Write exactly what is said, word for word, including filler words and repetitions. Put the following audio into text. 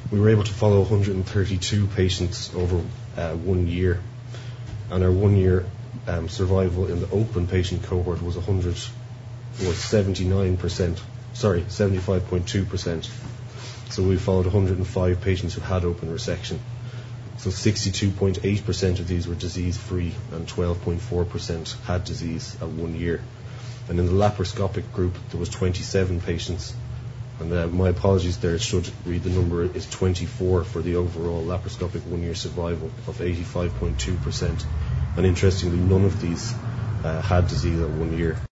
We were able to follow one hundred thirty-two patients over uh, one year, and our one-year um, survival in the open patient cohort was one hundred was seventy-nine percent. Sorry, seventy-five point two percent. So we followed one hundred five patients who had open resection. So sixty-two point eight percent of these were disease-free, and twelve point four percent had disease at one year. And in the laparoscopic group, there was twenty-seven patients. And uh, my apologies there, it should read the number is twenty-four for the overall laparoscopic one-year survival of eighty-five point two percent. And interestingly, none of these uh, had disease at one year.